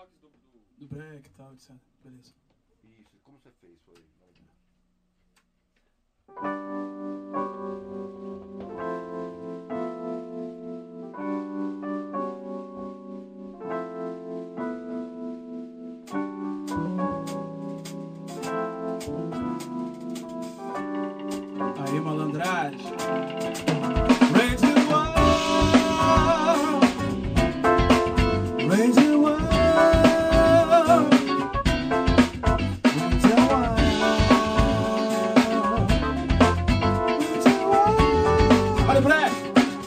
toques do break e tal, etc. Beleza. Isso, como você fez? Foi. Aí, malandragem. Olha o break.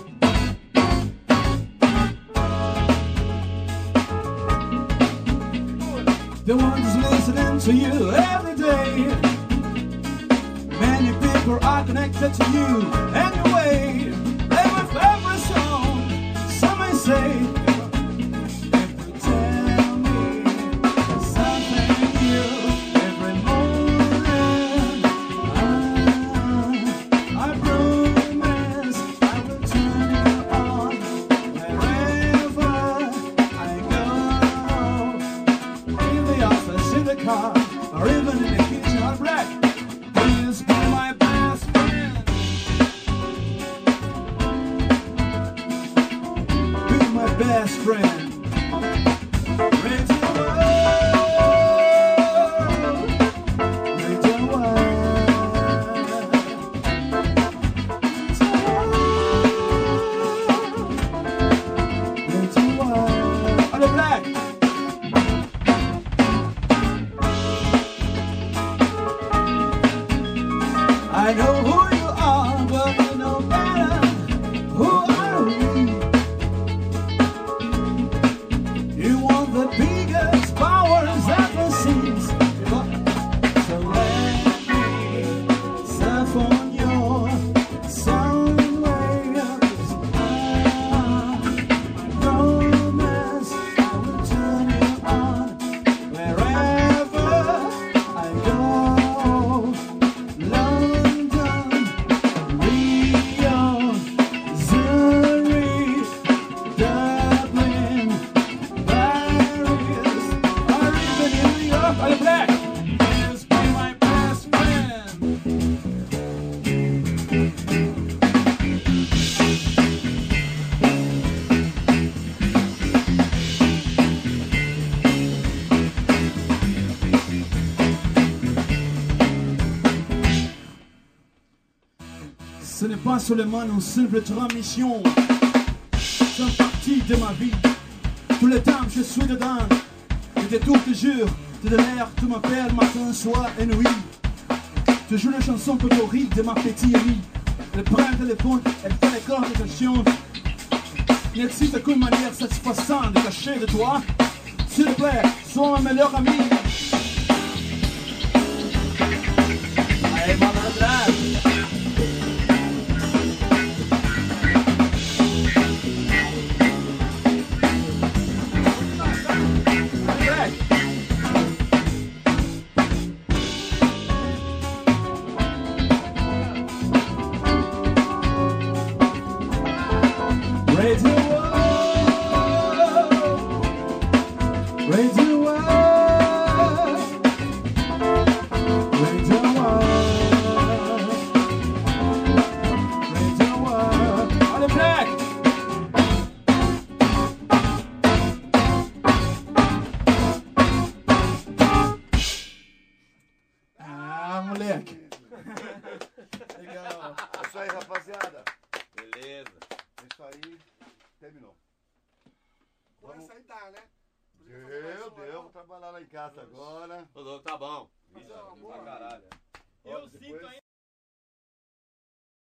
The ones listening to you every day. Many people are connected to you anyway. They with every song. Some may say, if you tell me something new every morning, I promise I will turn you on wherever I go. In the office, in the car, or even in the kitchen or break. Please be my best friend. Be my best friend. Radio World. Radio World. Radio World. On the black. I know who you are, but you know better. Who are we? You want the biggest powers ever seen. So let me surf on your sound waves. I promise I will turn you on wherever I go. London, Rio, Zurich, Dublin, Paris, or even New York. Olha o black. Please be my best friend. Ce n'est pas seulement une simple transmission, c'est une partie de ma vie. Tout le temps je suis dedans, je te tourne toujours, tu de l'air, tu m'appelles matin, soir et nuit. Tu joues la chanson favorite de ma petite amie. Elle prend le téléphone, elle fait les corps de questions. Il existe aucune manière satisfaisante de cacher de toi. S'il te plaît, sois ma meilleure amie. Allez, malandrage. Radio World, Radio World, Radio World, Radio World. On the black. Ah, moleque. Legal. É isso aí, rapaziada. Beleza. É isso aí. Terminou. Com essa aí dá, né? Deu. Vou trabalhar lá em casa agora. Ô, louco, tá bom. Fazer uma boa. Pra caralho. Eu Depois- sinto ainda.